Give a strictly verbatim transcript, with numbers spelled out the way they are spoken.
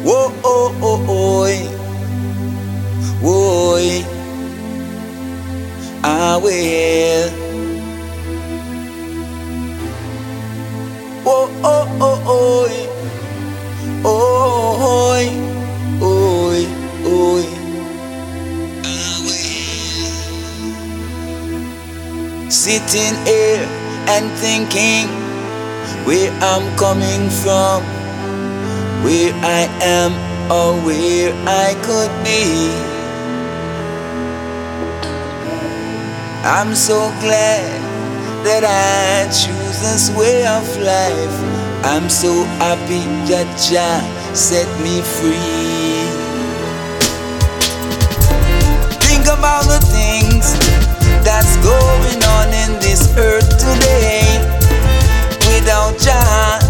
Whoa, oh, oh, oh, whoa, I will. Whoa, oh, oh, oh, oh, oh, oh, I will. Sitting here and thinking where I'm coming from, where I am or where I could be. I'm so glad that I choose this way of life. I'm so happy that Jah set me free. Think about the things that's going on in this earth today. Without Jah,